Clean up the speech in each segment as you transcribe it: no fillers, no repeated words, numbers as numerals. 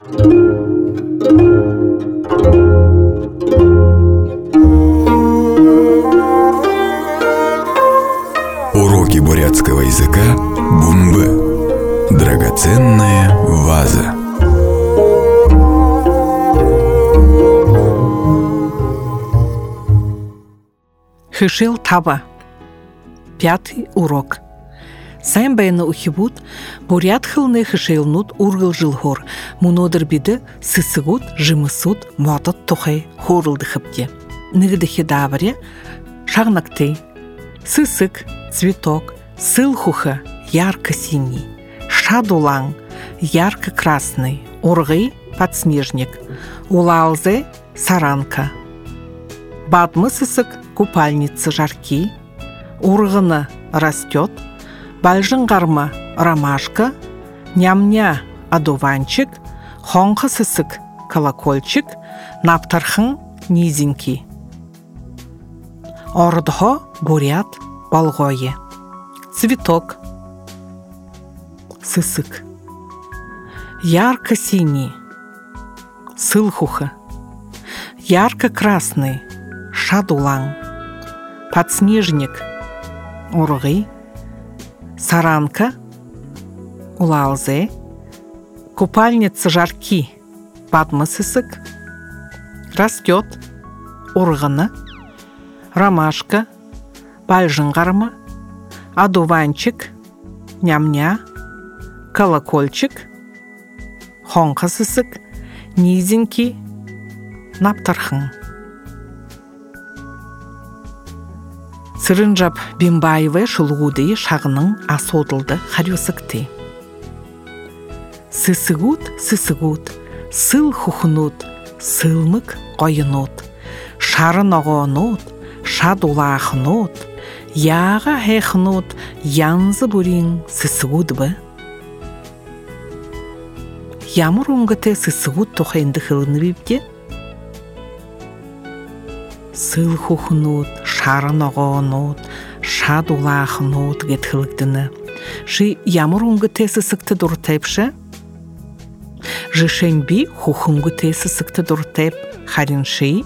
Уроки бурятского языка Бумбы. Драгоценная ваза. Хышел таба. 5 урок. Сайн байна ухибут бурят хылны хышелнут ургыл жылхор. Мунодыр биді сысыгут, жымысут, модат тухай хорылды хыпте. Нигдыхи даваре шагнакты. Сысык, цветок, сылхуха, ярко-синий. Шадулан, ярко-красный. Ургы, подснежник. Улалзе, саранка. Бадмы сысык, купальница жарки. Ургына растет. Бальжынгарма ромашка, нямня одуванчик, хонха сысык колокольчик, наптархын низенький. Ордхо бурят болгое. Цветок. Сысык. Ярко-синий. Сылхуха. Ярко-красный. Шадулан. Подснежник. Ургы. Саранка, улалзе, купальница жарки, бадмы сысык, растет, ургына, ромашка, бальжынгарма, одуванчик, нямня, колокольчик, хонха сысык, низенький, наптархын. Сырынжап Бимбаевы шылғуды шағының асодылды харюсыкты. Сысыгут, сыл хухнут, сылмык қойынут, шарын оғынут, шадулахнут, яға хехнут, янзы бурин сысыгут бы. Ямыр оңгыты сысыгут тоқайынды қылыны бепте? Сыл хухнут, шарын оғынут, шадулахнут гетхылыктыны. Жи ямыр оңғы тесі сықты дұртайпшы? Жишен би хухуңғы тесі сықты дұртайп харинши?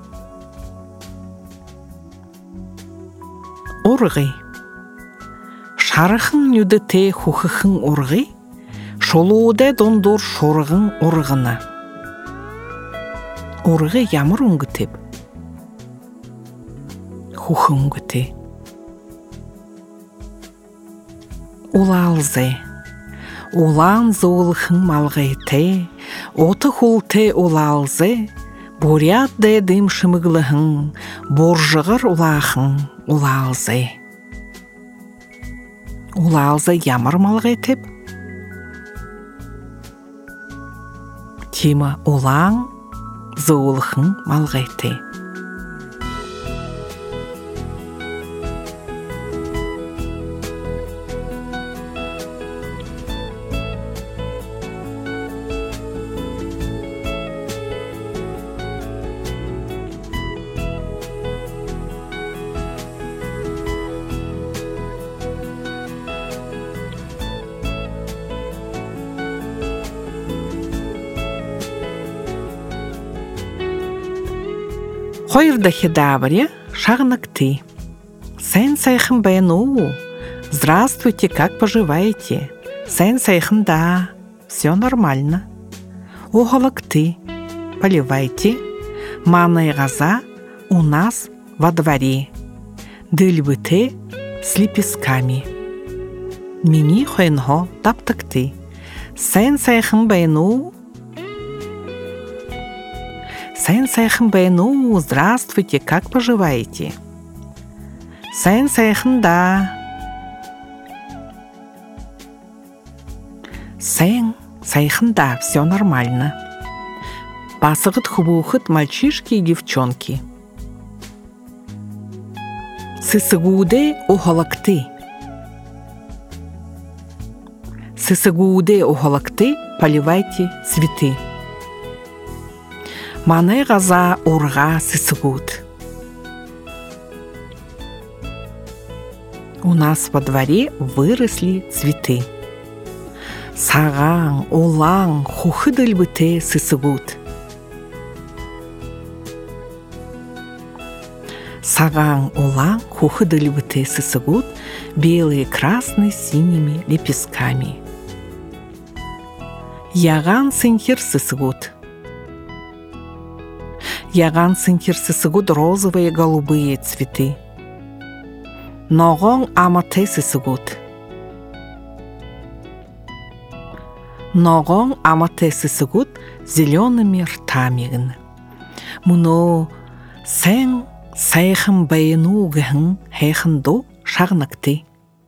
Орғы. Шарықын нүді те хухықын орғы, шолуыда дондор шорығын орғына. Орғы ямыр оңғы теп. Хухуңгыты. Улалзе. Улан золхын малғайты, оты хулты улалзе, бурят дедім шымыглыхын, боржығыр улахын улалзе. Улалзе ямыр малғайтып? Тима улан золхын малғайты. Хойрдахи даваре шагнакты. Сэн сайхын баяну. Здравствуйте, как поживаете? Сэн сайхын да. Все нормально. Уголокты. Поливайте. Манная газа у нас во дворе. Дыльбыты с лепестками. Мини хойнго таптакты. Сэн сайхын баяну. Сэн сайхын баяну, здравствуйте, как поживаете? Сэн сайхын да. Сэн сайхын да, все нормально. Басығыт хубухыт мальчишки и девчонки. Сысыгуде ухалакты. Сысыгуде ухалакты, поливайте цветы. Манай газа урга сысыгут. У нас во дворе выросли цветы. Сағаң, олаң, хухы дылбыте сысыгут. Сағаң, олаң, хухы дылбыте сысыгут, белые, красные, синими лепестками. Яған сынхер сысыгут. Яған сынхер сысыгут розовые, голубые цветы. Ноғоң амате сысыгут. Ноғоң амате сысыгут зелеными ртами. Муно сәң сайхым байыну гын хайхынду шағнакты.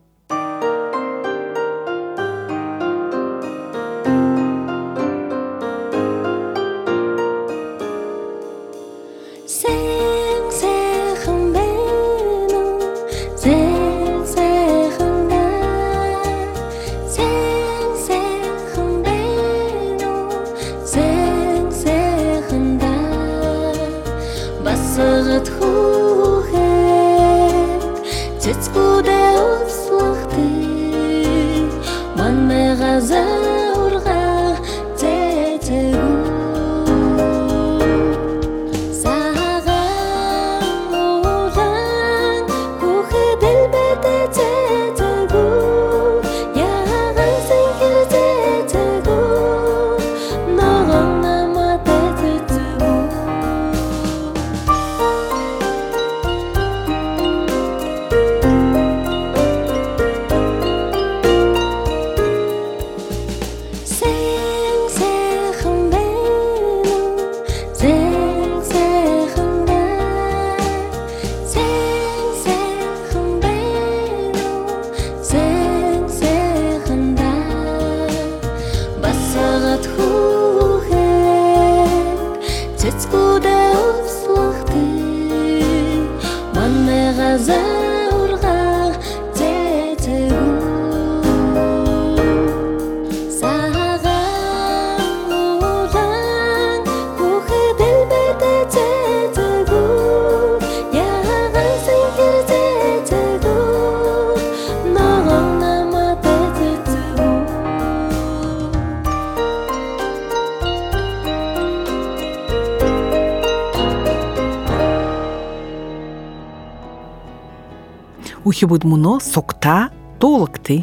Ухибуд муно сокта толыкты.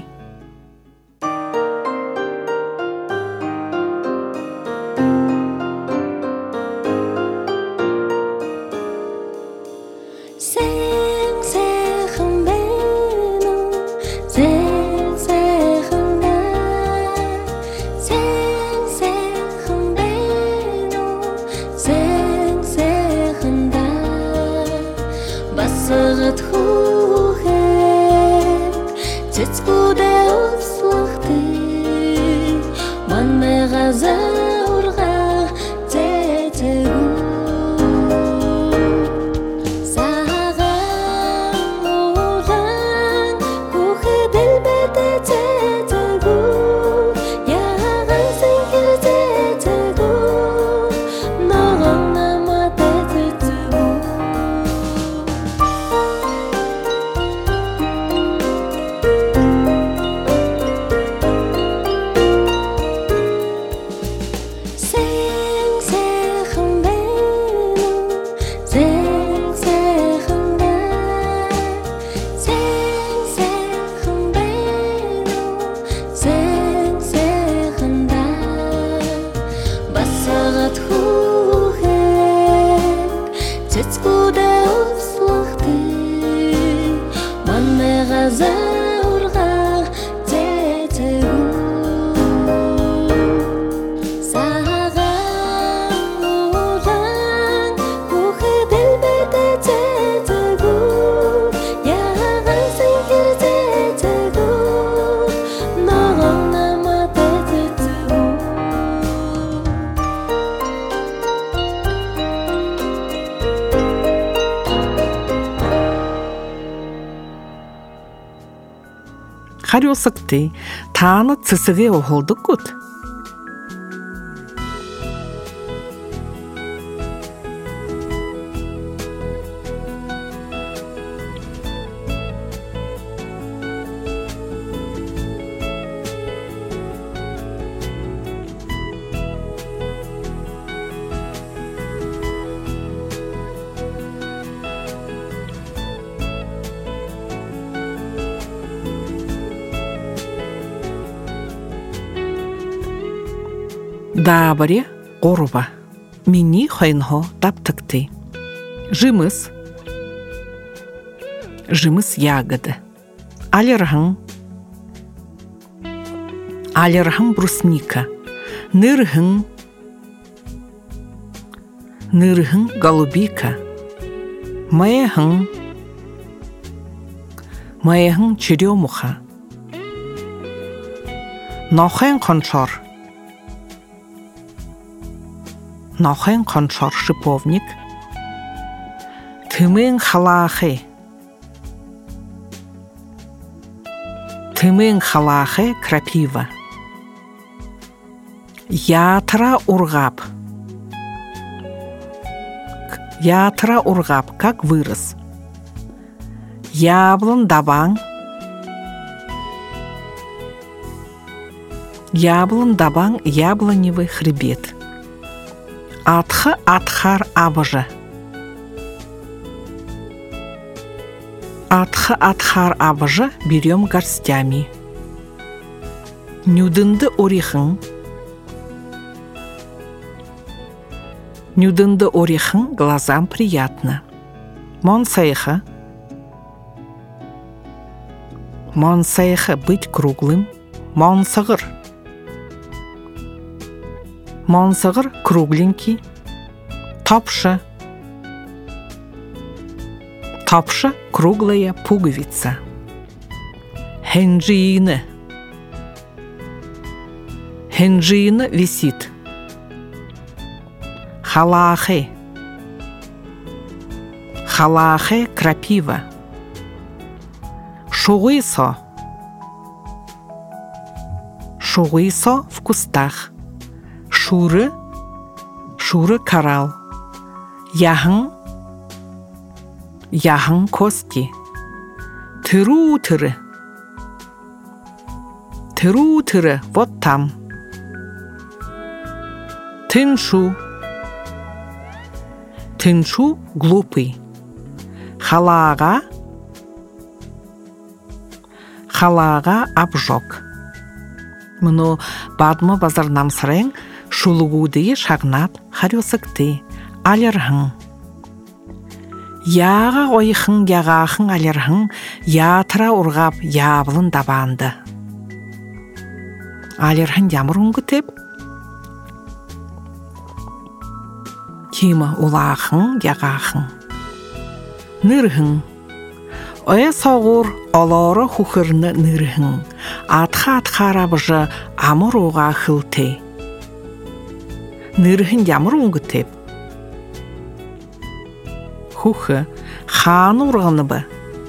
Харёсыкты, таны цысыге оғылдық көт. Дабыре қорба. Мені хайнхо таптыкты. Жымыз. Жымыз ягоды. Алерхын. Алерхын брусника. Нырхын. Нырхын голубика. Майхын. Майхын черемуха. Нохен кончор. Нохен кончор шиповник. Тымын халахы. Тымын халахы крапива. Ятра ургап. Ятра ургап, как вырос. Яблон дабан. Яблон дабан яблоневый хребет. Атхы атхар абыжы. Атхы атхар абыжы берем горстями. Нюдынды орехын. Нюдынды орехын глазам приятно. Монсайха. Монсайха быть круглым. Монсығыр. Монсығыр кругленький. Топша. Топша круглая пуговица. Хенджины. Хенджина висит. Халахы. Халахы крапива. Шугыйсо. Шугыйсо в кустах. Шуры. Шуры коралл. Яхын. Яхын кости. Тыру-тыры. Тыру-тыры вот там. Тыншу. Тыншу глупый. Халага. Халага обжог. Мұны бадмы базарнам сырың шулугуды шағнап харюсыкты. Алерхын. Яға ойхын, яғахын алерхын, ятыра урғап, яблын дабанды. Алерхын ямыр үңгітіп. Кимі улахын, яғахын. Нырхын. Оя соғыр олары хухырны нырхын. Атха-атха арабыжы амыр оға хылты. Нырхын ямыр үңгітіп. Хухы хан урғаны бы.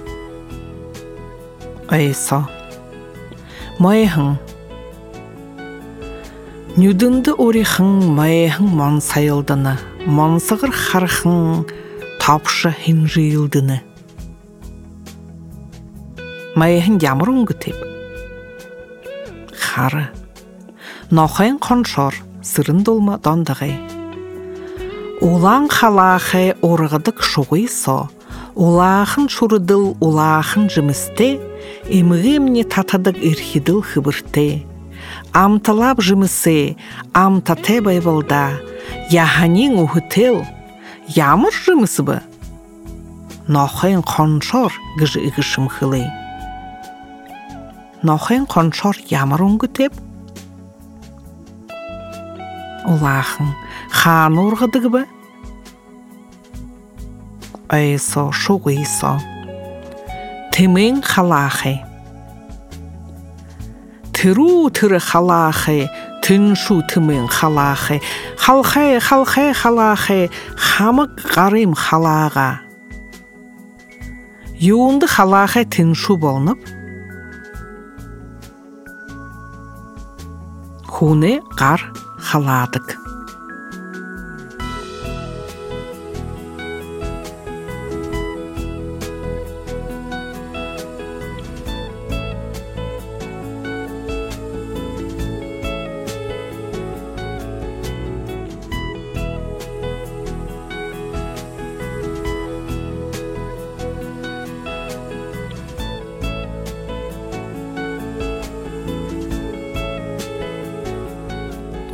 Ойсо. Майхын. Нюдынды орехын майхын мон сайылдыны. Монсығыр хархын тапшы хин жиылдыны. Майхын ямыр үңгітіп. Хары. Нохайын қоншор сырын долма дондығы. Улан халахы орғыдық шуғыйсо, улахын шурыдыл улахын жымысты, емігімне татадық ирхидыл хыбырты. Амталап жымысы, амтате байбылда, яханин ухытыл, ямыр жымысы бы? Нохайын қоншор гыжы игышым хылы. Нохайын қоншор ямыр үңгітеп? Улахын хан орғыдығы бы? Ойсо, шуғыйсо. Тымын халахы. Тыру-тыры халахы, тыншу тымын халахы. Халхы, халхы, халахы, хамық ғарым халаға. Юынды халахы тыншу болынып. Хуны ғар халадық.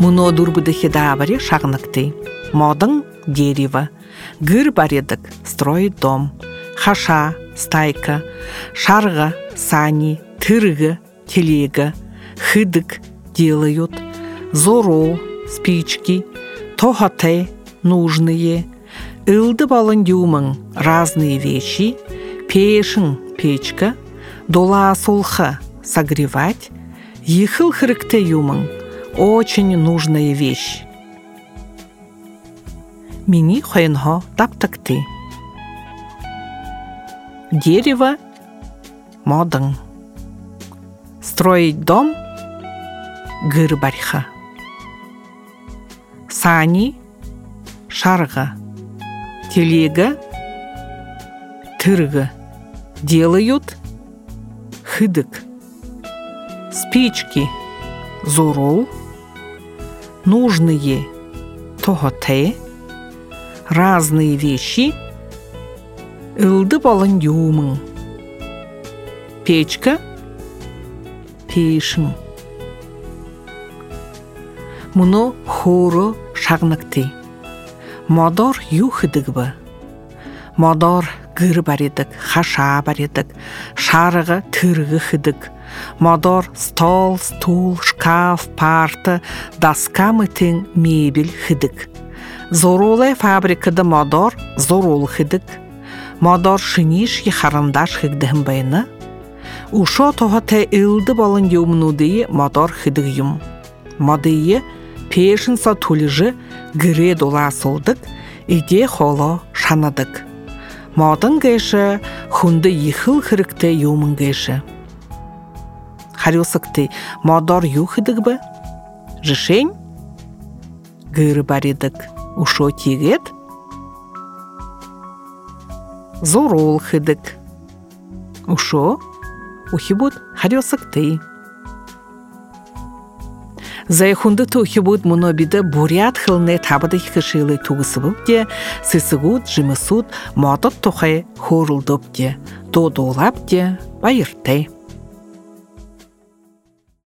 Мұно дұрбыды хедабаре шағныкты. Модың дерево. Гыр баредік, строит дом. Хаша, стайка. Шарға, сани, тырғы, телега. Хыдык делают. Зорол, спички. Тохоте, нужные. Илды балын юмың, разные вещи. Пешің, печка. Дола солха, согревать. Ехыл хрыкте юмың, очень нужная вещь. Мини хойнхо таптыкты. Дерево, модың. Строить дом, гыр барьха. Сани, шарға. Телега, тырғы. Делают, хыдык. Спички, зорол. Нужные, тоготе. Разные вещи. Илды балын юмың. Печка, пешің. Мұны хоры шағныкты. Модор юхыдыгбы. Модор гыр баредік, хаша баредік. Шарығы тырғы хыдык. Модор стол, стул, шкаф, парта, доска мытың мебель хыдык. Зоролай фабрикада модор зорол хыдык. Модор шиниш ехарандаш хыгдыхым байны. Ушо тоғате илды балын юмнудыйы модор хыдык юм. Модыйы пешін сатулыжы гыре дола солдык, иде холо шанадык. Модың гэші хунды ехыл хырыкты юмын гэші. Харюсыкты модор юхыдык бы? Жышень? Гыры баредык. Ушо тегет? Зорол хыдык. Ушо? Ухибуд харюсыкты. Зайхунды тухибуд мұнобиді бурят хылны табыды хышылы туғысыбып де, сысығуд, жымысуд, модот тухай хорылдып де, додолап де, байырты.